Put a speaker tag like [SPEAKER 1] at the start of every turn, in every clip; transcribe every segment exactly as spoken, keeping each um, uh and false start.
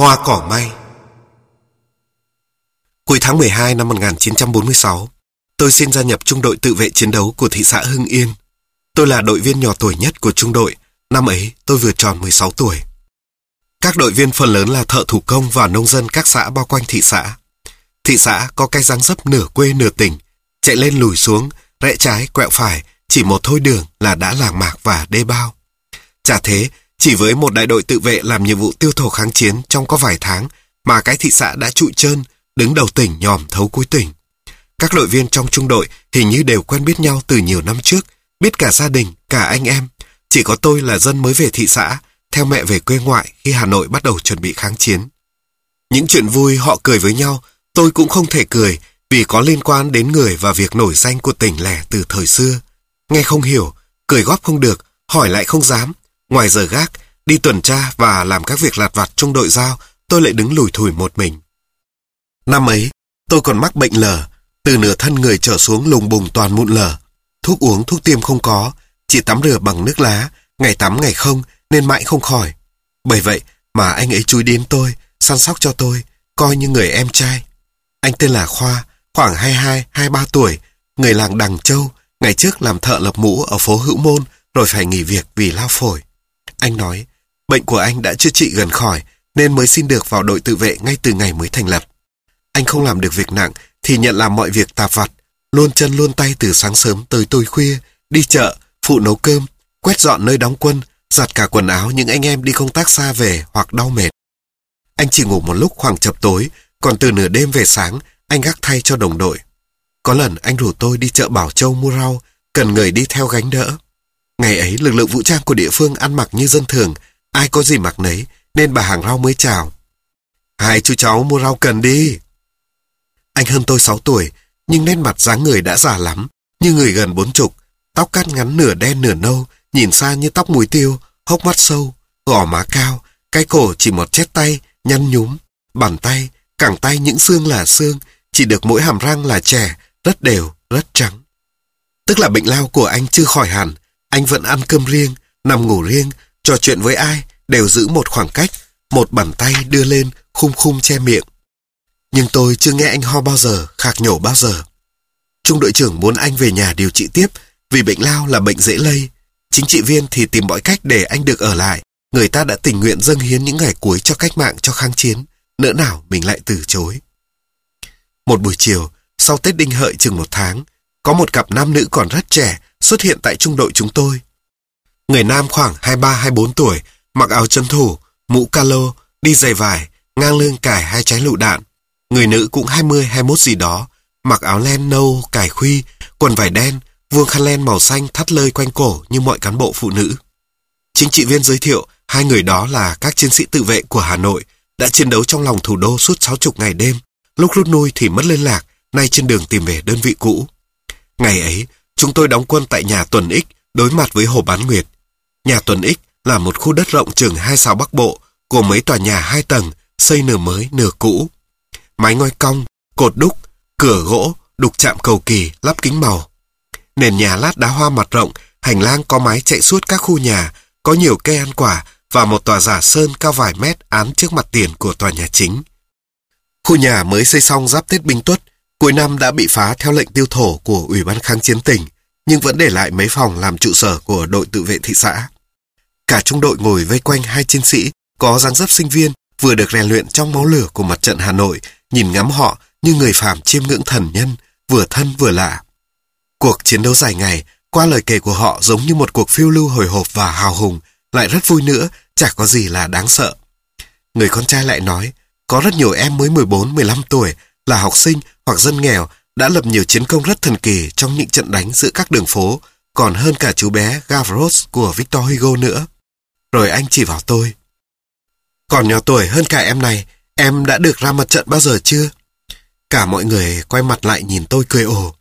[SPEAKER 1] Hoa cỏ may. Cuối tháng mười hai năm một nghìn chín trăm bốn mươi sáu, tôi xin gia nhập trung đội tự vệ chiến đấu của thị xã Hưng Yên. Tôi là đội viên nhỏ tuổi nhất của trung đội, năm ấy tôi vừa tròn mười sáu tuổi. Các đội viên phần lớn là thợ thủ công và nông dân các xã bao quanh thị xã. Thị xã có cái dáng dấp nửa quê nửa tỉnh, chạy lên lùi xuống, rẽ trái quẹo phải, chỉ một thôi đường là đã làng mạc và đê bao. Chả thế, chỉ với một đại đội tự vệ làm nhiệm vụ tiêu thổ kháng chiến trong có vài tháng mà cái thị xã đã trụi trơn, đứng đầu tỉnh nhòm thấu cuối tỉnh. Các đội viên trong trung đội hình như đều quen biết nhau từ nhiều năm trước, biết cả gia đình, cả anh em. Chỉ có tôi là dân mới về thị xã, theo mẹ về quê ngoại khi Hà Nội bắt đầu chuẩn bị kháng chiến. Những chuyện vui họ cười với nhau, tôi cũng không thể cười vì có liên quan đến người và việc nổi danh của tỉnh lẻ từ thời xưa. Nghe không hiểu, cười góp không được, hỏi lại không dám. Ngoài giờ gác, đi tuần tra và làm các việc lặt vặt trung đội giao, tôi lại đứng lủi thủi một mình. Năm ấy, tôi còn mắc bệnh lở, từ nửa thân người trở xuống lùng bùng toàn mụn lở. Thuốc uống, thuốc tiêm không có, chỉ tắm rửa bằng nước lá, ngày tắm ngày không, nên mãi không khỏi. Bởi vậy mà anh ấy chúi đến tôi, săn sóc cho tôi, coi như người em trai. Anh tên là Khoa, khoảng hai mươi hai, hai mươi ba tuổi, người làng Đằng Châu, ngày trước làm thợ lập mũ ở phố Hữu Môn, rồi phải nghỉ việc vì lao phổi. Anh nói, bệnh của anh đã chữa trị gần khỏi, nên mới xin được vào đội tự vệ ngay từ ngày mới thành lập. Anh không làm được việc nặng, thì nhận làm mọi việc tạp vặt, luôn chân luôn tay từ sáng sớm tới tối khuya, đi chợ, phụ nấu cơm, quét dọn nơi đóng quân, giặt cả quần áo những anh em đi công tác xa về hoặc đau mệt. Anh chỉ ngủ một lúc khoảng chập tối, còn từ nửa đêm về sáng, anh gác thay cho đồng đội. Có lần anh rủ tôi đi chợ Bảo Châu mua rau, cần người đi theo gánh đỡ. Ngày ấy lực lượng vũ trang của địa phương ăn mặc như dân thường, ai có gì mặc nấy, nên bà hàng rau mới chào. Hai chú cháu mua rau cần đi. Anh hơn tôi sáu tuổi, nhưng nét mặt dáng người đã già lắm, như người gần bốn chục, tóc cắt ngắn nửa đen nửa nâu, nhìn xa như tóc mùi tiêu, hốc mắt sâu, gò má cao, cái cổ chỉ một chét tay, nhăn nhúm, bàn tay, cẳng tay những xương là xương, chỉ được mỗi hàm răng là trẻ, rất đều, rất trắng. Tức là bệnh lao của anh chưa khỏi hẳn, anh vẫn ăn cơm riêng, nằm ngủ riêng, trò chuyện với ai, đều giữ một khoảng cách, một bàn tay đưa lên, khum khum che miệng. Nhưng tôi chưa nghe anh ho bao giờ, khạc nhổ bao giờ. Trung đội trưởng muốn anh về nhà điều trị tiếp, vì bệnh lao là bệnh dễ lây. Chính trị viên thì tìm mọi cách để anh được ở lại. Người ta đã tình nguyện dâng hiến những ngày cuối cho cách mạng, cho kháng chiến. Nỡ nào mình lại từ chối. Một buổi chiều, sau Tết Đinh Hợi chừng một tháng, có một cặp nam nữ còn rất trẻ xuất hiện tại trung đội chúng tôi. Người nam khoảng hai mươi ba hai mươi bốn tuổi, mặc áo chân thủ, mũ calo, đi giày vải, ngang lưng cài hai trái lựu đạn. Người nữ cũng hai mươi hai mươi mốt gì đó, mặc áo len nâu, cài khuy, quần vải đen, vuông khăn len màu xanh thắt lơi quanh cổ như mọi cán bộ phụ nữ. Chính trị viên giới thiệu hai người đó là các chiến sĩ tự vệ của Hà Nội, đã chiến đấu trong lòng thủ đô suốt sáu mươi ngày đêm, lúc rút lui thì mất liên lạc, nay trên đường tìm về đơn vị cũ. Ngày ấy, chúng tôi đóng quân tại nhà Tuần Ích, đối mặt với Hồ Bán Nguyệt. Nhà Tuần Ích là một khu đất rộng chừng hai sáu Bắc Bộ, gồm mấy tòa nhà hai tầng, xây nửa mới nửa cũ. Mái ngói cong, cột đúc, cửa gỗ, đục chạm cầu kỳ, lắp kính màu. Nền nhà lát đá hoa mặt rộng, hành lang có mái chạy suốt các khu nhà, có nhiều cây ăn quả và một tòa giả sơn cao vài mét án trước mặt tiền của tòa nhà chính. Khu nhà mới xây xong giáp Tết Bính Tuất, cuối năm đã bị phá theo lệnh tiêu thổ của Ủy ban kháng chiến tỉnh, nhưng vẫn để lại mấy phòng làm trụ sở của đội tự vệ thị xã. Cả trung đội ngồi vây quanh hai chiến sĩ có dáng dấp sinh viên vừa được rèn luyện trong máu lửa của mặt trận Hà Nội, nhìn ngắm họ như người phàm chiêm ngưỡng thần nhân, vừa thân vừa lạ. Cuộc chiến đấu dài ngày, qua lời kể của họ giống như một cuộc phiêu lưu hồi hộp và hào hùng, lại rất vui nữa, chả có gì là đáng sợ. Người con trai lại nói, có rất nhiều em mới mười bốn, mười lăm tuổi, là học sinh hoặc dân nghèo, đã lập nhiều chiến công rất thần kỳ trong những trận đánh giữa các đường phố, còn hơn cả chú bé Gavroche của Victor Hugo nữa. Rồi anh chỉ vào tôi. Còn nhỏ tuổi hơn cả em này, em đã được ra mặt trận bao giờ chưa? Cả mọi người quay mặt lại nhìn tôi cười ồ.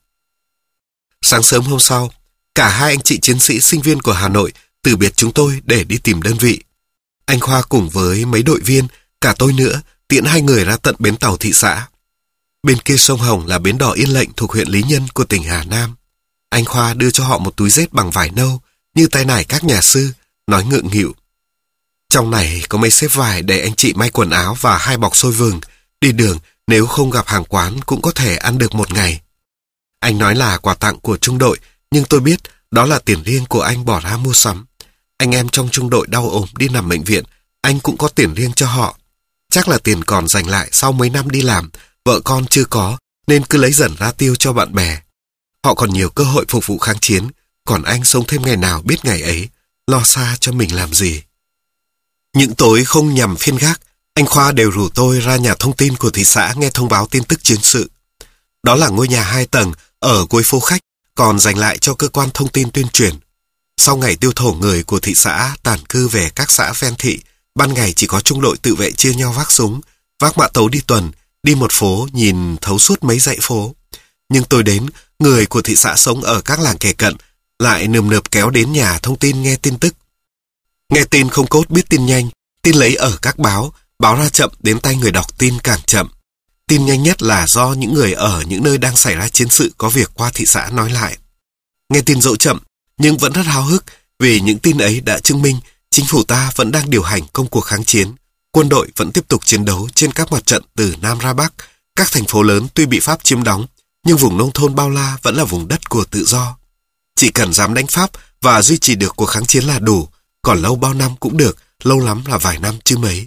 [SPEAKER 1] Sáng sớm hôm sau, cả hai anh chị chiến sĩ sinh viên của Hà Nội từ biệt chúng tôi để đi tìm đơn vị. Anh Khoa cùng với mấy đội viên, cả tôi nữa, tiễn hai người ra tận bến tàu thị xã. Bên kia sông Hồng là bến đò Yên Lệnh thuộc huyện Lý Nhân của tỉnh Hà Nam. Anh Khoa đưa cho họ một túi rết bằng vải nâu, như tay nải các nhà sư, nói ngượng nghịu. Trong này có mấy xếp vải để anh chị may quần áo và hai bọc xôi vừng. Đi đường, nếu không gặp hàng quán cũng có thể ăn được một ngày. Anh nói là quà tặng của trung đội, nhưng tôi biết đó là tiền riêng của anh bỏ ra mua sắm. Anh em trong trung đội đau ốm đi nằm bệnh viện, anh cũng có tiền riêng cho họ. Chắc là tiền còn dành lại sau mấy năm đi làm, vợ con chưa có, nên cứ lấy dần ra tiêu cho bạn bè. Họ còn nhiều cơ hội phục vụ kháng chiến, còn anh sống thêm ngày nào biết ngày ấy, lo xa cho mình làm gì. Những tối không nhằm phiên gác, anh Khoa đều rủ tôi ra nhà thông tin của thị xã nghe thông báo tin tức chiến sự. Đó là ngôi nhà hai tầng ở cuối phố khách, còn dành lại cho cơ quan thông tin tuyên truyền. Sau ngày tiêu thổ người của thị xã tản cư về các xã ven thị, ban ngày chỉ có trung đội tự vệ chia nhau vác súng, vác mã tấu đi tuần, đi một phố nhìn thấu suốt mấy dãy phố. Nhưng tôi đến, người của thị xã sống ở các làng kề cận lại nườm nượp kéo đến nhà thông tin nghe tin tức. Nghe tin không cốt biết tin nhanh, tin lấy ở các báo, báo ra chậm đến tay người đọc tin càng chậm. Tin nhanh nhất là do những người ở những nơi đang xảy ra chiến sự có việc qua thị xã nói lại. Nghe tin dẫu chậm, nhưng vẫn rất háo hức vì những tin ấy đã chứng minh chính phủ ta vẫn đang điều hành công cuộc kháng chiến. Quân đội vẫn tiếp tục chiến đấu trên các mặt trận từ Nam ra Bắc. Các thành phố lớn tuy bị Pháp chiếm đóng, nhưng vùng nông thôn bao la vẫn là vùng đất của tự do. Chỉ cần dám đánh Pháp và duy trì được cuộc kháng chiến là đủ, còn lâu bao năm cũng được, lâu lắm là vài năm chứ mấy.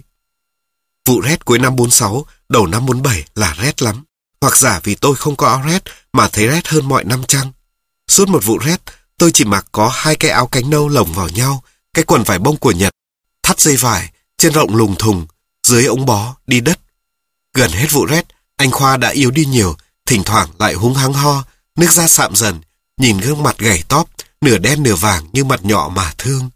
[SPEAKER 1] Vụ rét cuối năm bốn sáu, đầu năm bốn bảy là rét lắm, hoặc giả vì tôi không có áo rét mà thấy rét hơn mọi năm chăng. Suốt một vụ rét, tôi chỉ mặc có hai cái áo cánh nâu lồng vào nhau, cái quần vải bông của Nhật, thắt dây vải, trên rộng lùng thùng, dưới ống bó, đi đất. Gần hết vụ rét, anh Khoa đã yếu đi nhiều, thỉnh thoảng lại húng hắng ho, nước da sạm dần, nhìn gương mặt gầy tóp, nửa đen nửa vàng như mặt nhọ mà thương.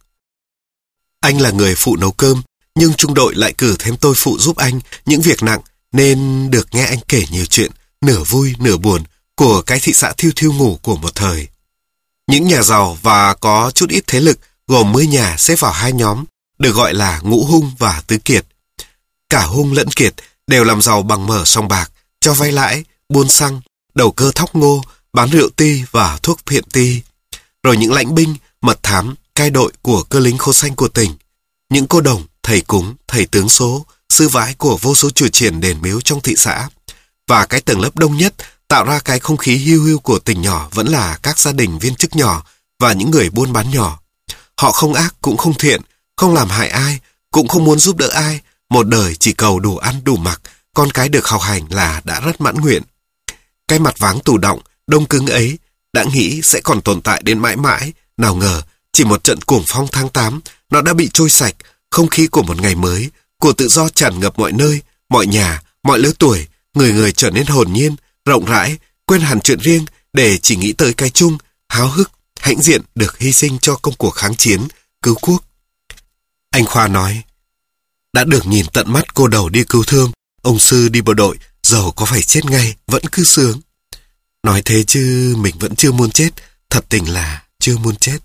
[SPEAKER 1] Anh là người phụ nấu cơm, nhưng trung đội lại cử thêm tôi phụ giúp anh những việc nặng, nên được nghe anh kể nhiều chuyện, nửa vui nửa buồn, của cái thị xã thiêu thiêu ngủ của một thời. Những nhà giàu và có chút ít thế lực gồm mười nhà xếp vào hai nhóm, được gọi là Ngũ Hung và Tứ Kiệt. Cả Hung lẫn Kiệt đều làm giàu bằng mở sòng bạc, cho vay lãi, buôn xăng, đầu cơ thóc ngô, bán rượu ti và thuốc phiện ti. Rồi những lãnh binh, mật thám, cai đội của cơ lính khô xanh của tỉnh, những cô đồng, thầy cúng, thầy tướng số, sư vãi của vô số chùa chiền đền miếu trong thị xã. Và cái tầng lớp đông nhất tạo ra cái không khí hiu hiu của tỉnh nhỏ vẫn là các gia đình viên chức nhỏ và những người buôn bán nhỏ. Họ không ác cũng không thiện, không làm hại ai, cũng không muốn giúp đỡ ai, một đời chỉ cầu đủ ăn đủ mặc, con cái được học hành là đã rất mãn nguyện. Cái mặt váng tù động, đông cứng ấy, đã nghĩ sẽ còn tồn tại đến mãi mãi, nào ngờ chỉ một trận cuồng phong tháng tám, nó đã bị trôi sạch. Không khí của một ngày mới, của tự do tràn ngập mọi nơi, mọi nhà, mọi lứa tuổi, người người trở nên hồn nhiên, rộng rãi, quên hẳn chuyện riêng để chỉ nghĩ tới cái chung, háo hức, hãnh diện được hy sinh cho công cuộc kháng chiến, cứu quốc. Anh Khoa nói, đã được nhìn tận mắt cô đầu đi cứu thương, ông sư đi bộ đội, dầu có phải chết ngay, vẫn cứ sướng. Nói thế chứ mình vẫn chưa muốn chết, thật tình là chưa muốn chết.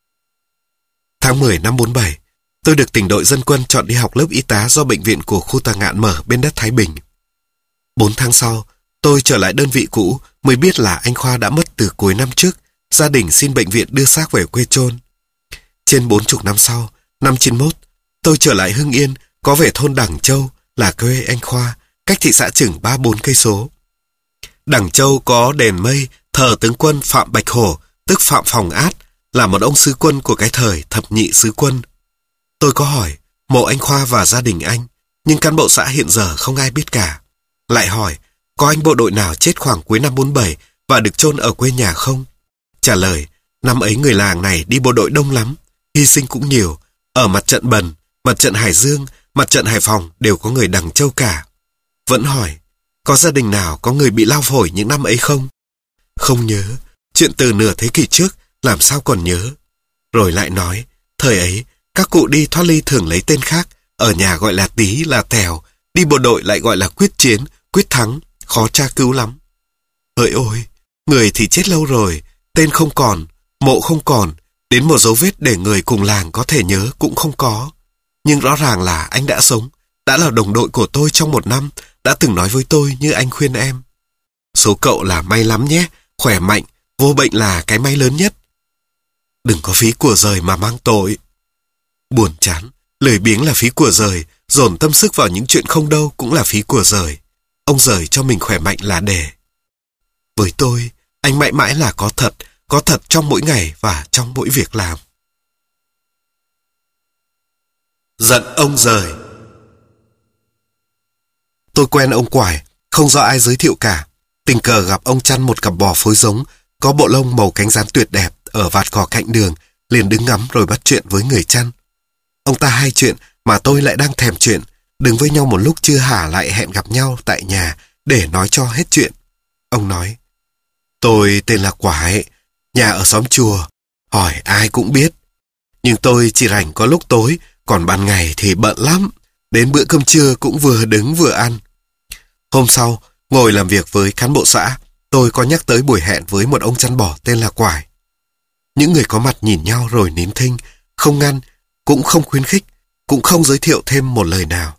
[SPEAKER 1] Tháng mười năm bốn bảy, tôi được tỉnh đội dân quân chọn đi học lớp y tá do bệnh viện của khu Tà Ngạn mở bên đất Thái Bình. Bốn tháng sau, tôi trở lại đơn vị cũ mới biết là anh Khoa đã mất từ cuối năm trước, gia đình xin bệnh viện đưa xác về quê chôn. Trên bốn chục năm sau, năm chín mốt, tôi trở lại Hưng Yên, có về thôn Đằng Châu là quê anh Khoa, cách thị xã chừng ba bốn cây số. Đằng Châu có đền mây thờ tướng quân Phạm Bạch Hổ, tức Phạm Phòng Át, là một ông sứ quân của cái thời thập nhị sứ quân. Tôi có hỏi mộ anh Khoa và gia đình anh, nhưng cán bộ xã hiện giờ không ai biết cả. Lại hỏi, có anh bộ đội nào chết khoảng cuối năm bốn bảy và được chôn ở quê nhà không? Trả lời, năm ấy người làng này đi bộ đội đông lắm, hy sinh cũng nhiều. Ở mặt trận Bần, mặt trận Hải Dương, mặt trận Hải Phòng đều có người Đằng Châu cả. Vẫn hỏi, có gia đình nào có người bị lao phổi những năm ấy không? Không nhớ, chuyện từ nửa thế kỷ trước làm sao còn nhớ. Rồi lại nói, thời ấy các cụ đi thoát ly thường lấy tên khác, ở nhà gọi là Tí là Tèo, đi bộ đội lại gọi là Quyết Chiến, Quyết Thắng, khó tra cứu lắm. Hỡi ôi, người thì chết lâu rồi, tên không còn, mộ không còn, đến một dấu vết để người cùng làng có thể nhớ cũng không có. Nhưng rõ ràng là anh đã sống, đã là đồng đội của tôi trong một năm, đã từng nói với tôi như anh khuyên em. Số cậu là may lắm nhé, khỏe mạnh, vô bệnh là cái may lớn nhất. Đừng có phí của rời mà mang tội. Buồn chán, Lười biếng là phí của rời, dồn tâm sức vào những chuyện không đâu cũng là phí của rời. Ông rời cho mình khỏe mạnh là để. Với tôi, anh mãi mãi là có thật, có thật trong mỗi ngày và trong mỗi việc làm. Giận ông rời. Tôi quen ông Quải, không do ai giới thiệu cả. Tình cờ gặp ông chăn một cặp bò phối giống, có bộ lông màu cánh gián tuyệt đẹp ở vạt cỏ cạnh đường, liền đứng ngắm rồi bắt chuyện với người chăn. Ông ta hay chuyện mà tôi lại đang thèm chuyện, đứng với nhau một lúc chưa hả lại hẹn gặp nhau tại nhà để nói cho hết chuyện. Ông nói, tôi tên là Quải, nhà ở xóm chùa, hỏi ai cũng biết. Nhưng tôi chỉ rảnh có lúc tối, còn ban ngày thì bận lắm, đến bữa cơm trưa cũng vừa đứng vừa ăn. Hôm sau, ngồi làm việc với cán bộ xã, tôi có nhắc tới buổi hẹn với một ông chăn bò tên là Quải. Những người có mặt nhìn nhau rồi nín thinh, không ngăn, cũng không khuyến khích, cũng không giới thiệu thêm một lời nào.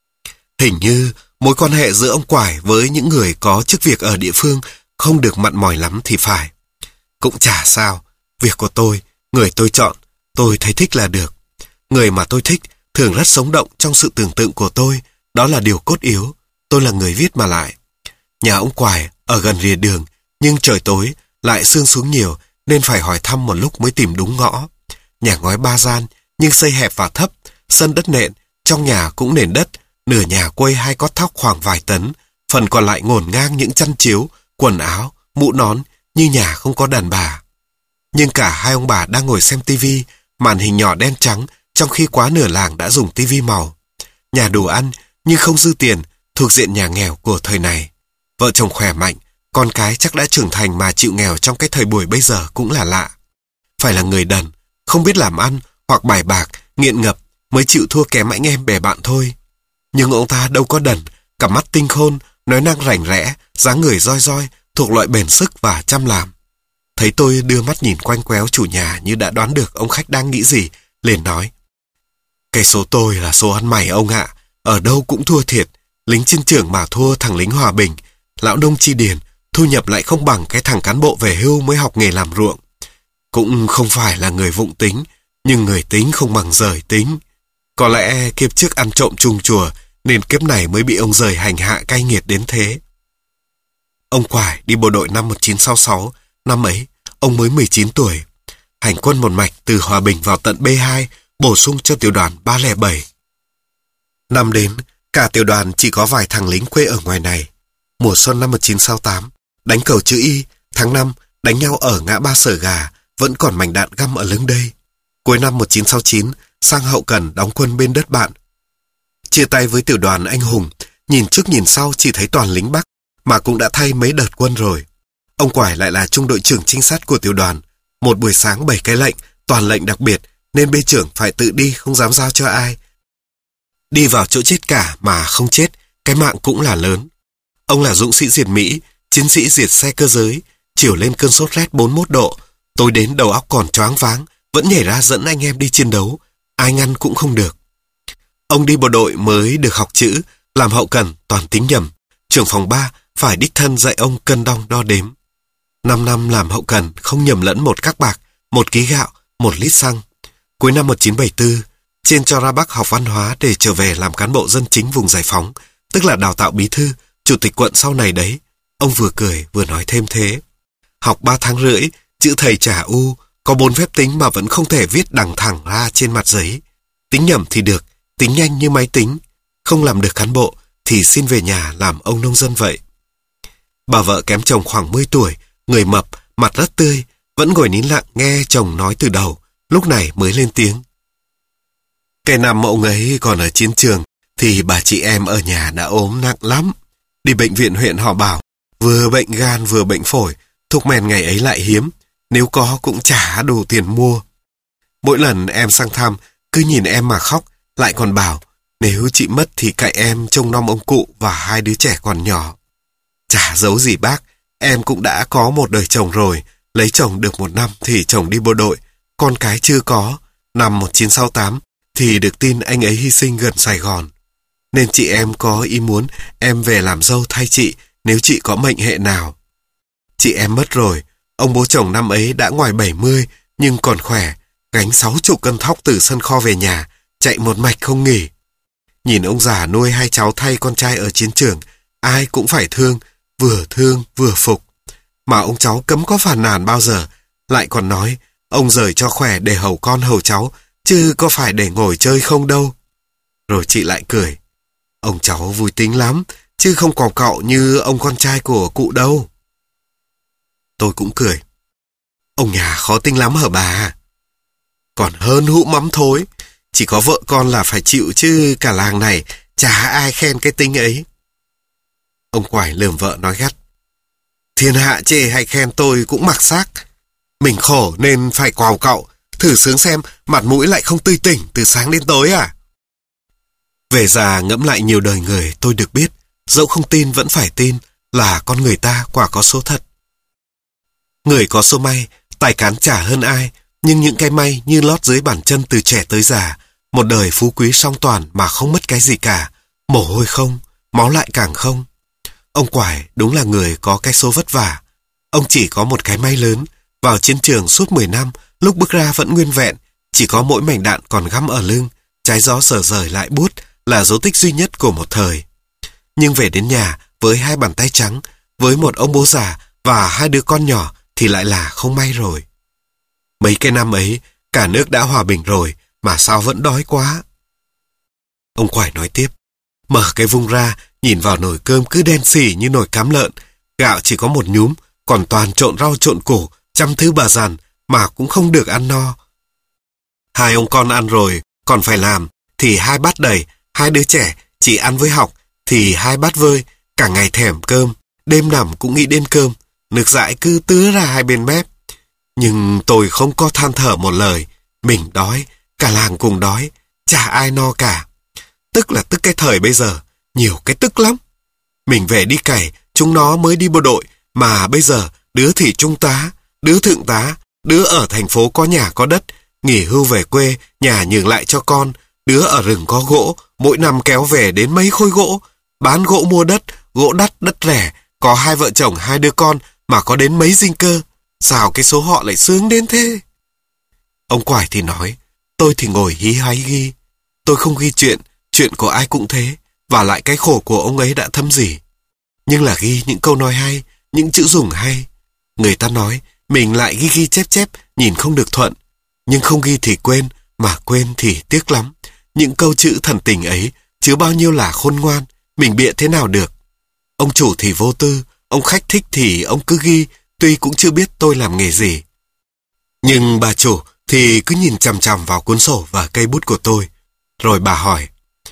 [SPEAKER 1] Hình như mối quan hệ giữa ông Quải với những người có chức việc ở địa phương không được mặn mòi lắm thì phải. Cũng chả sao, việc của tôi, người tôi chọn, tôi thấy thích là được. Người mà tôi thích thường rất sống động trong sự tưởng tượng của tôi, đó là điều cốt yếu. Tôi là người viết mà lại. Nhà ông Quải ở gần rìa đường, nhưng trời tối, lại sương xuống nhiều, nên phải hỏi thăm một lúc mới tìm đúng ngõ. Nhà ngói ba gian, nhưng xây hẹp và thấp, sân đất nện, trong nhà cũng nền đất, nửa nhà quây hai cót thóc khoảng vài tấn, phần còn lại ngổn ngang những chăn chiếu, quần áo, mũ nón, như nhà không có đàn bà. Nhưng cả hai ông bà đang ngồi xem tivi, màn hình nhỏ đen trắng, trong khi quá nửa làng đã dùng tivi màu. Nhà đủ ăn, nhưng không dư tiền, thuộc diện nhà nghèo của thời này. Vợ chồng khỏe mạnh, con cái chắc đã trưởng thành mà chịu nghèo trong cái thời buổi bây giờ cũng là lạ. Phải là người đần, không biết làm ăn, hoặc bài bạc, nghiện ngập, mới chịu thua kém anh em bè bạn thôi. Nhưng ông ta đâu có đần, cặp mắt tinh khôn, nói năng rành rẽ, dáng người roi roi, thuộc loại bền sức và chăm làm. Thấy tôi đưa mắt nhìn quanh quéo chủ nhà như đã đoán được ông khách đang nghĩ gì, liền nói, cái số tôi là số ăn mày ông ạ, ở đâu cũng thua thiệt, lính chiến trường mà thua thằng lính hòa bình, lão nông chi điền, thu nhập lại không bằng cái thằng cán bộ về hưu mới học nghề làm ruộng. Cũng không phải là người vụng tính, nhưng người tính không bằng rời tính. Có lẽ kiếp trước ăn trộm chung chùa, nên kiếp này mới bị ông rời hành hạ cay nghiệt đến thế. Ông Quải đi bộ đội năm một nghìn chín trăm sáu mươi sáu, năm ấy, ông mới mười chín tuổi. Hành quân một mạch từ Hòa Bình vào tận B hai, bổ sung cho tiểu đoàn ba không bảy. Năm đến, cả tiểu đoàn chỉ có vài thằng lính quê ở ngoài này. Mùa xuân năm một nghìn chín trăm sáu mươi tám, đánh cầu chữ Y, tháng năm, đánh nhau ở ngã ba Sở Gà, vẫn còn mảnh đạn găm ở lưng đây. Cuối năm một nghìn chín trăm sáu mươi chín, sang hậu cần đóng quân bên đất bạn. Chia tay với tiểu đoàn anh hùng, nhìn trước nhìn sau chỉ thấy toàn lính Bắc, mà cũng đã thay mấy đợt quân rồi. Ông Quải lại là trung đội trưởng trinh sát của tiểu đoàn. Một buổi sáng bảy cái lệnh, toàn lệnh đặc biệt, nên bê trưởng phải tự đi, không dám giao cho ai. Đi vào chỗ chết cả mà không chết, cái mạng cũng là lớn. Ông là dũng sĩ diệt Mỹ, chiến sĩ diệt xe cơ giới, chiều lên cơn sốt rét bốn mươi mốt độ, tối đến đầu óc còn choáng váng, vẫn nhảy ra dẫn anh em đi chiến đấu, ai ngăn cũng không được. Ông đi bộ đội mới được học chữ, làm hậu cần toàn tính nhầm, trưởng phòng ba phải đích thân dạy ông cân đong đo đếm. Năm năm làm hậu cần không nhầm lẫn một các bạc, một ký gạo, một lít xăng. Cuối năm một nghìn chín trăm bảy mươi tư, trên cho ra Bắc học văn hóa để trở về làm cán bộ dân chính vùng giải phóng, tức là đào tạo bí thư, chủ tịch quận sau này đấy. Ông vừa cười vừa nói thêm thế. Học ba tháng rưỡi, chữ thầy trả u, có bốn phép tính mà vẫn không thể viết đằng thẳng ra trên mặt giấy. Tính nhầm thì được, tính nhanh như máy tính. Không làm được cán bộ thì xin về nhà làm ông nông dân vậy. Bà vợ kém chồng khoảng mười tuổi, người mập, mặt rất tươi, vẫn ngồi nín lặng nghe chồng nói từ đầu, lúc này mới lên tiếng. Cái năm ông ấy còn ở chiến trường thì bà chị em ở nhà đã ốm nặng lắm. Đi bệnh viện huyện họ bảo vừa bệnh gan vừa bệnh phổi, thuốc men ngày ấy lại hiếm, nếu có cũng chả đủ tiền mua. Mỗi lần em sang thăm cứ nhìn em mà khóc, lại còn bảo nếu chị mất thì cậy em trông nom ông cụ và hai đứa trẻ còn nhỏ. Chả giấu gì bác, em cũng đã có một đời chồng rồi, lấy chồng được một năm thì chồng đi bộ đội, con cái chưa có. Năm một nghìn chín trăm sáu mươi tám thì được tin anh ấy hy sinh gần Sài Gòn. Nên chị em có ý muốn em về làm dâu thay chị nếu chị có mệnh hệ nào. Chị em mất rồi, ông bố chồng năm ấy đã ngoài bảy mươi nhưng còn khỏe, gánh sáu chục cân thóc từ sân kho về nhà, chạy một mạch không nghỉ. Nhìn ông già nuôi hai cháu thay con trai ở chiến trường, ai cũng phải thương, vừa thương vừa phục. Mà ông cháu cấm có phàn nàn bao giờ, lại còn nói ông rời cho khỏe để hầu con hầu cháu, chứ có phải để ngồi chơi không đâu. Rồi chị lại cười. Ông cháu vui tính lắm, chứ không quào cạo như ông con trai của cụ đâu. Tôi cũng cười. Ông nhà khó tính lắm hả bà? Còn hơn hũ mắm thối. Chỉ có vợ con là phải chịu, chứ cả làng này chả ai khen cái tính ấy. Ông Quải lườm vợ nói gắt. Thiên hạ chê hay khen tôi cũng mặc xác. Mình khổ nên phải quào cạo. Thử sướng xem mặt mũi lại không tươi tỉnh từ sáng đến tối à? Về già ngẫm lại nhiều đời người, tôi được biết, dẫu không tin vẫn phải tin là con người ta quả có số thật. Người có số may, tài cán chả hơn ai, nhưng những cái may như lót dưới bàn chân từ trẻ tới già, một đời phú quý song toàn mà không mất cái gì cả, mồ hôi không, máu lại càng không. Ông Quải đúng là người có cái số vất vả. Ông chỉ có một cái may lớn, vào chiến trường suốt mười năm, lúc bước ra vẫn nguyên vẹn, chỉ có mỗi mảnh đạn còn găm ở lưng, trái gió sờ rời lại buốt là dấu tích duy nhất của một thời. Nhưng về đến nhà với hai bàn tay trắng, với một ông bố già và hai đứa con nhỏ thì lại là không may rồi. Mấy cái năm ấy, cả nước đã hòa bình rồi, mà sao vẫn đói quá. Ông Quải nói tiếp, mở cái vung ra, nhìn vào nồi cơm cứ đen xỉ như nồi cám lợn, gạo chỉ có một nhúm, còn toàn trộn rau trộn củ, trăm thứ bà dằn, mà cũng không được ăn no. Hai ông con ăn rồi, còn phải làm, thì hai bát đầy, hai đứa trẻ chỉ ăn với học, thì hai bát vơi, cả ngày thèm cơm, đêm nằm cũng nghĩ đến cơm, nước dãi cứ tứa ra hai bên mép. Nhưng tôi không có than thở một lời, mình đói, cả làng cùng đói, chả ai no cả. Tức là tức cái thời bây giờ, nhiều cái tức lắm. Mình về đi cày, chúng nó mới đi bộ đội, mà bây giờ đứa thì trung tá, đứa thượng tá, đứa ở thành phố có nhà có đất, nghỉ hưu về quê, nhà nhường lại cho con, đứa ở rừng có gỗ, mỗi năm kéo về đến mấy khối gỗ, bán gỗ mua đất, gỗ đắt đất rẻ, có hai vợ chồng hai đứa con mà có đến mấy dinh cơ. Sao cái số họ lại sướng đến thế? Ông Quải thì nói, tôi thì ngồi hí hái ghi. Tôi không ghi chuyện, chuyện của ai cũng thế, và lại cái khổ của ông ấy đã thâm gì. Nhưng là ghi những câu nói hay, những chữ dùng hay. Người ta nói, mình lại ghi ghi chép chép, nhìn không được thuận. Nhưng không ghi thì quên, mà quên thì tiếc lắm. Những câu chữ thần tình ấy, chứa bao nhiêu là khôn ngoan, mình bịa thế nào được. Ông chủ thì vô tư, ông khách thích thì ông cứ ghi, tuy cũng chưa biết tôi làm nghề gì. Nhưng bà chủ thì cứ nhìn chằm chằm vào cuốn sổ và cây bút của tôi. Rồi bà hỏi,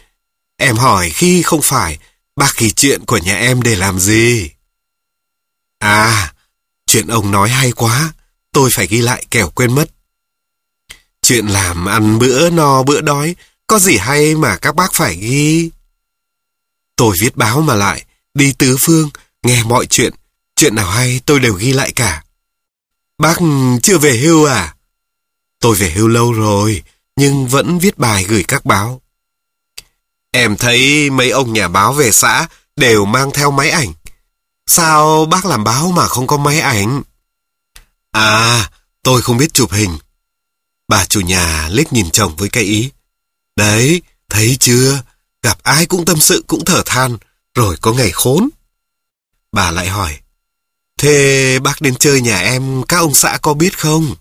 [SPEAKER 1] em hỏi khi không phải, bác ghi chuyện của nhà em để làm gì? À, chuyện ông nói hay quá, tôi phải ghi lại kẻo quên mất. Chuyện làm ăn bữa no bữa đói, có gì hay mà các bác phải ghi. Tôi viết báo mà lại, đi tứ phương, nghe mọi chuyện, chuyện nào hay tôi đều ghi lại cả. Bác chưa về hưu à? Tôi về hưu lâu rồi, nhưng vẫn viết bài gửi các báo. Em thấy mấy ông nhà báo về xã đều mang theo máy ảnh. Sao bác làm báo mà không có máy ảnh? À, tôi không biết chụp hình. Bà chủ nhà liếc nhìn chồng với cái ý. Đấy, thấy chưa? Gặp ai cũng tâm sự cũng thở than, rồi có ngày khốn. Bà lại hỏi, thế bác đến chơi nhà em các ông xã có biết không?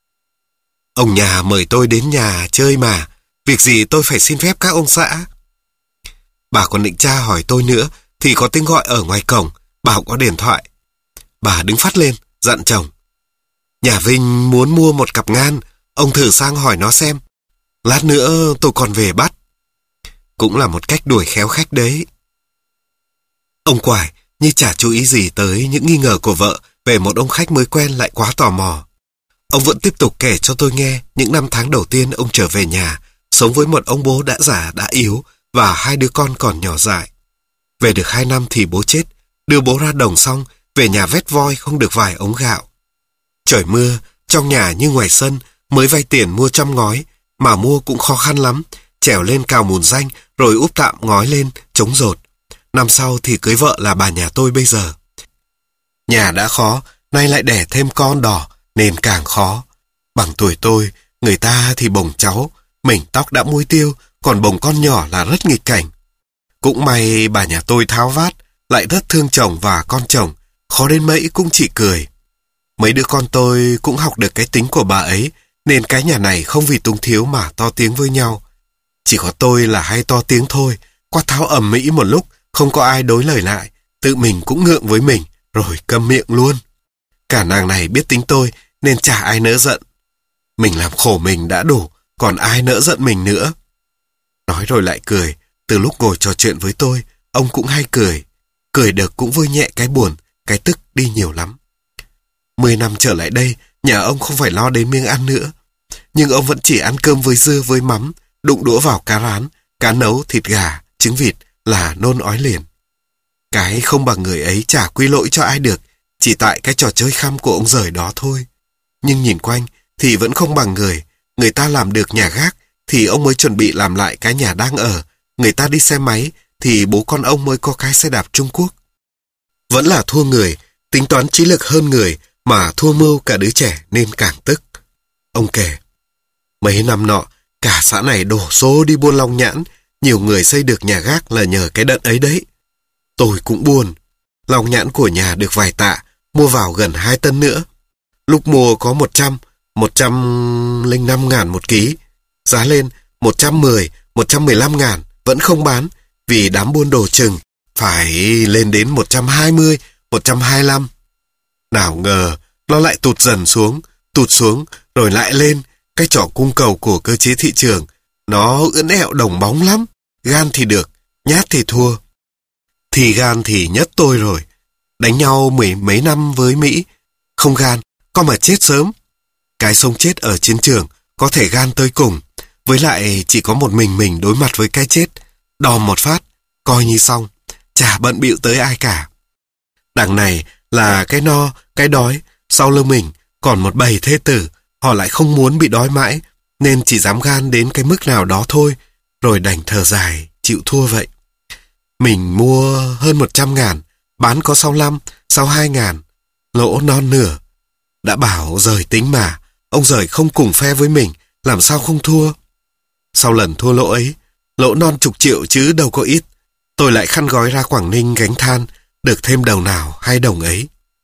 [SPEAKER 1] Ông nhà mời tôi đến nhà chơi mà, việc gì tôi phải xin phép các ông xã. Bà còn định tra hỏi tôi nữa, thì có tiếng gọi ở ngoài cổng, bảo có điện thoại. Bà đứng phát lên, dặn chồng. Nhà Vinh muốn mua một cặp ngan, ông thử sang hỏi nó xem. Lát nữa tôi còn về bắt. Cũng là một cách đuổi khéo khách đấy. Ông Quải như chả chú ý gì tới những nghi ngờ của vợ về một ông khách mới quen lại quá tò mò. Ông vẫn tiếp tục kể cho tôi nghe những năm tháng đầu tiên ông trở về nhà, sống với một ông bố đã già đã yếu và hai đứa con còn nhỏ dại. Về được hai năm thì bố chết, đưa bố ra đồng xong, về nhà vét voi không được vài ống gạo. Trời mưa, trong nhà như ngoài sân, mới vay tiền mua trăm ngói, mà mua cũng khó khăn lắm, trèo lên cào mùn ranh rồi úp tạm ngói lên, chống rột. Năm sau thì cưới vợ là bà nhà tôi bây giờ. Nhà đã khó, nay lại đẻ thêm con đỏ, nên càng khó. Bằng tuổi tôi, người ta thì bồng cháu, Mình tóc đã muối tiêu, còn bồng con nhỏ là rất nghịch cảnh. Cũng may bà nhà tôi tháo vát, lại rất thương chồng và con chồng, khó đến mấy cũng chỉ cười. Mấy đứa con tôi cũng học được cái tính của bà ấy, nên cái nhà này không vì túng thiếu mà to tiếng với nhau. Chỉ có tôi là hay to tiếng thôi, quát tháo ầm ĩ một lúc, không có ai đối lời lại, tự mình cũng ngượng với mình, rồi câm miệng luôn. Cả nàng này biết tính tôi, nên chả ai nỡ giận. Mình làm khổ mình đã đủ, còn ai nỡ giận mình nữa. Nói rồi lại cười, từ lúc ngồi trò chuyện với tôi, ông cũng hay cười. Cười được cũng vơi nhẹ cái buồn, cái tức đi nhiều lắm. Mười năm trở lại đây, nhà ông không phải lo đến miếng ăn nữa. Nhưng ông vẫn chỉ ăn cơm với dưa với mắm, đụng đũa vào cá rán, cá nấu, thịt gà, trứng vịt là nôn ói liền. Cái không bằng người ấy chả quy lỗi cho ai được, chỉ tại cái trò chơi khăm của ông giời đó thôi. Nhưng nhìn quanh thì vẫn không bằng người. Người ta làm được nhà gác thì ông mới chuẩn bị làm lại cái nhà đang ở. Người ta đi xe máy thì bố con ông mới có cái xe đạp Trung Quốc. Vẫn là thua người, tính toán trí lực hơn người mà thua mưu cả đứa trẻ nên càng tức. Ông kể, mấy năm nọ, cả xã này đổ xô đi buôn long nhãn, nhiều người xây được nhà gác là nhờ cái đợt ấy đấy. Tôi cũng buồn, long nhãn của nhà được vài tạ, mua vào gần hai tấn nữa. Lúc mua có một trăm, một trăm linh năm ngàn một ký, giá lên một trăm mười, một trăm mười lăm ngàn, vẫn không bán, vì đám buôn đồ chừng phải lên đến một trăm hai mươi, một trăm hai mươi lăm. Nào ngờ, nó lại tụt dần xuống, tụt xuống, rồi lại lên. Cái trò cung cầu của cơ chế thị trường, nó ưỡn ẹo đồng bóng lắm. Gan thì được, nhát thì thua. Thì gan thì nhất tôi rồi. Đánh nhau mười mấy năm với Mỹ, không gan, có mà chết sớm. Cái sống chết ở chiến trường có thể gan tới cùng. Với lại chỉ có một mình mình đối mặt với cái chết. Đòn một phát, coi như xong, chả bận bịu tới ai cả. Đằng này là cái no, cái đói, sau lưng mình còn một bầy thê tử. Họ lại không muốn bị đói mãi, nên chỉ dám gan đến cái mức nào đó thôi, rồi đành thở dài, chịu thua vậy. Mình mua hơn một trăm ngàn, bán có sáu mươi lăm, sáu mươi hai ngàn, lỗ non nửa. Đã bảo rời tính mà, ông rời không cùng phe với mình, làm sao không thua. Sau lần thua lỗ ấy, lỗ non chục triệu chứ đâu có ít, tôi lại khăn gói ra Quảng Ninh gánh than, được thêm đầu nào hai đồng ấy.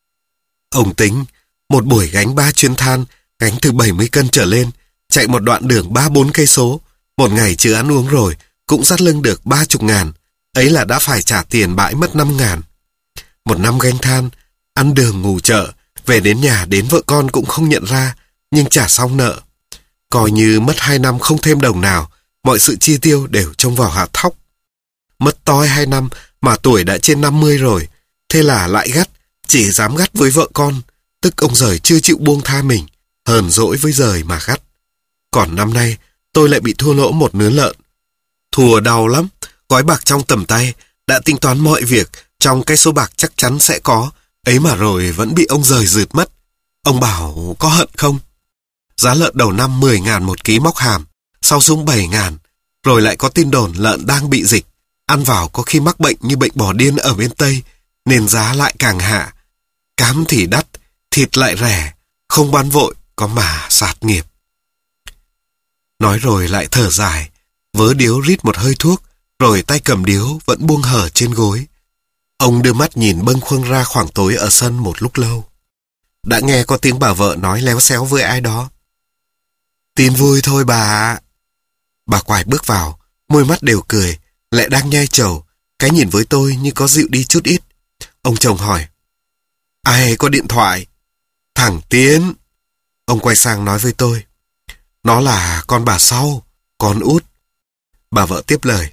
[SPEAKER 1] Ông tính, một buổi gánh ba chuyến than, gánh từ bảy mươi cân trở lên, chạy một đoạn đường ba bốn cây số, một ngày chưa ăn uống rồi, cũng dắt lưng được ba chục ngàn, ấy là đã phải trả tiền bãi mất năm ngàn. Một năm gánh than, ăn đường ngủ chợ, về đến nhà đến vợ con cũng không nhận ra, nhưng trả xong nợ. Coi như mất hai năm không thêm đồng nào, mọi sự chi tiêu đều trông vào hạt thóc. Mất toi hai năm mà tuổi đã trên năm mươi rồi, thế là lại gắt, chỉ dám gắt với vợ con, tức ông giời chưa chịu buông tha mình, hờn dỗi với giời mà gắt. Còn năm nay, tôi lại bị thua lỗ một nứa lợn. Thua đau lắm, gói bạc trong tầm tay, đã tính toán mọi việc, trong cái số bạc chắc chắn sẽ có, ấy mà rồi vẫn bị ông giời rượt mất. Ông bảo có hận không? Giá lợn đầu năm mười ngàn một ký móc hàm, sau xuống bảy ngàn, rồi lại có tin đồn lợn đang bị dịch, ăn vào có khi mắc bệnh như bệnh bò điên ở bên Tây, nên giá lại càng hạ. Cám thì đắt, thịt lại rẻ, không bán vội, có mà sạt nghiệp. Nói rồi lại thở dài, vớ điếu rít một hơi thuốc, rồi tay cầm điếu vẫn buông hở trên gối. Ông đưa mắt nhìn bâng khuâng ra khoảng tối ở sân một lúc lâu. Đã nghe có tiếng bà vợ nói léo xéo với ai đó. Tin vui thôi bà ạ. Bà Quài bước vào, môi mắt đều cười, lại đang nhai trầu, cái nhìn với tôi như có dịu đi chút ít. Ông chồng hỏi, ai có điện thoại? Thằng Tiến. Ông quay sang nói với tôi, nó là con bà sau, con út. Bà vợ tiếp lời,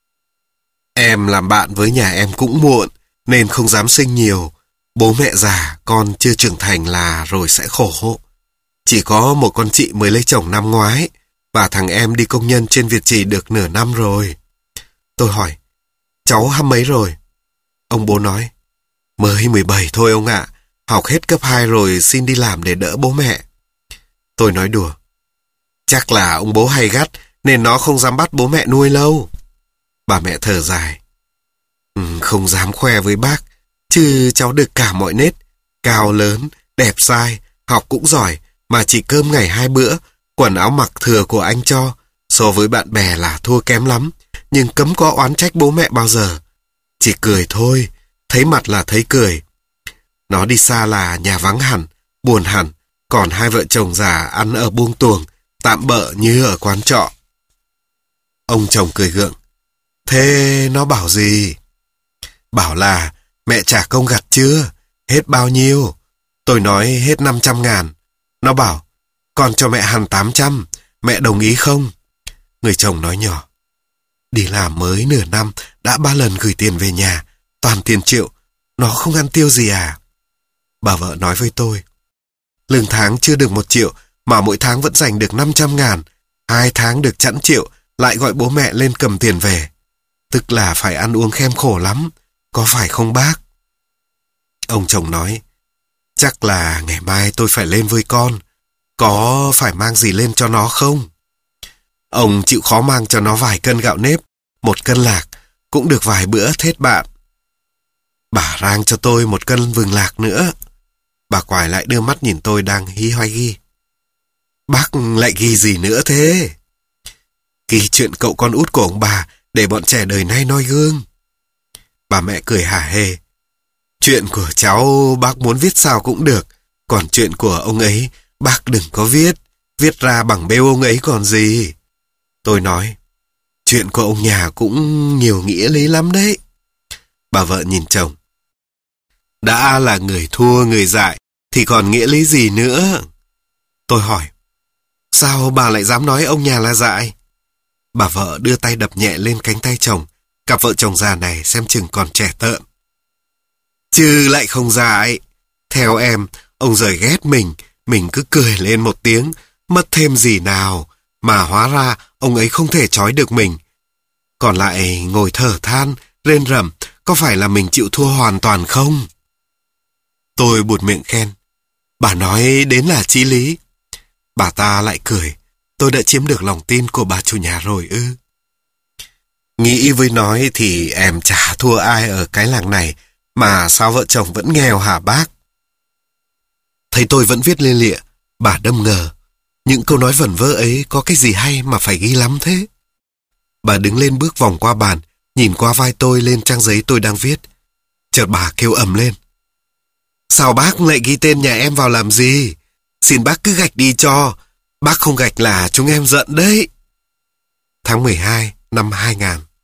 [SPEAKER 1] em làm bạn với nhà em cũng muộn, nên không dám sinh nhiều. Bố mẹ già, con chưa trưởng thành là rồi sẽ khổ hộ. Chỉ có một con chị mới lấy chồng năm ngoái, và thằng em đi công nhân trên Việt Trì được nửa năm rồi. Tôi hỏi, cháu hăm mấy rồi? Ông bố nói, mới mười bảy thôi ông ạ, học hết cấp hai rồi xin đi làm để đỡ bố mẹ. Tôi nói đùa, chắc là ông bố hay gắt, nên nó không dám bắt bố mẹ nuôi lâu. Bà mẹ thở dài, ừ, không dám khoe với bác, chứ cháu được cả mọi nết, cao lớn, đẹp dai, học cũng giỏi, mà chỉ cơm ngày hai bữa, quần áo mặc thừa của anh cho, So với bạn bè là thua kém lắm, nhưng cấm có oán trách bố mẹ bao giờ. Chỉ cười thôi, thấy mặt là thấy cười. Nó đi xa là nhà vắng hẳn, buồn hẳn, còn hai vợ chồng già ăn ở buông tuồng, tạm bợ như ở quán trọ. Ông chồng cười gượng. Thế nó bảo gì? Bảo là mẹ trả công gặt chưa? Hết bao nhiêu? Tôi nói hết năm trăm ngàn. Nó bảo, con cho mẹ hẳn tám trăm, mẹ đồng ý không? Người chồng nói nhỏ. Đi làm mới nửa năm, đã ba lần gửi tiền về nhà, toàn tiền triệu, nó không ăn tiêu gì à? Bà vợ nói với tôi. Lương tháng chưa được một triệu, mà mỗi tháng vẫn dành được năm trăm ngàn, hai tháng được chẵn triệu, lại gọi bố mẹ lên cầm tiền về. Tức là phải ăn uống khem khổ lắm, có phải không bác? Ông chồng nói, chắc là ngày mai tôi phải lên với con, có phải mang gì lên cho nó không? Ông chịu khó mang cho nó vài cân gạo nếp, một cân lạc, cũng được vài bữa thết bạn. Bà rang cho tôi một cân vừng lạc nữa. Bà quài lại đưa mắt nhìn tôi đang hí hoái ghi. Bác lại ghi gì nữa thế? Ghi chuyện cậu con út của ông bà, để bọn trẻ đời nay noi gương. Bà mẹ cười hả hê. Chuyện của cháu bác muốn viết sao cũng được, còn chuyện của ông ấy bác đừng có viết, viết ra bằng bêu ông ấy còn gì. Tôi nói, chuyện của ông nhà cũng nhiều nghĩa lý lắm đấy. Bà vợ nhìn chồng. Đã là người thua người dại, thì còn nghĩa lý gì nữa? Tôi hỏi, sao bà lại dám nói ông nhà là dại? Bà vợ đưa tay đập nhẹ lên cánh tay chồng. Cặp vợ chồng già này xem chừng còn trẻ tợn. Chứ lại không dại. Theo em, ông rời ghét mình, mình cứ cười lên một tiếng, mất thêm gì nào, mà hóa ra ông ấy không thể trói được mình. Còn lại ngồi thở than, rên rẩm, có phải là mình chịu thua hoàn toàn không? Tôi buột miệng khen. Bà nói đến là chí lý. Bà ta lại cười. Tôi đã chiếm được lòng tin của bà chủ nhà rồi ư? Nghĩ với nói thì em chả thua ai ở cái làng này, mà sao vợ chồng vẫn nghèo hả bác? Thấy tôi vẫn viết lên lịa, bà đâm ngờ. Những câu nói vẩn vơ ấy có cái gì hay mà phải ghi lắm thế? Bà đứng lên bước vòng qua bàn, nhìn qua vai tôi lên trang giấy tôi đang viết. Chợt bà kêu ầm lên. Sao bác lại ghi tên nhà em vào làm gì? Xin bác cứ gạch đi cho. Bác không gạch là chúng em giận đấy. Tháng mười hai năm hai nghìn.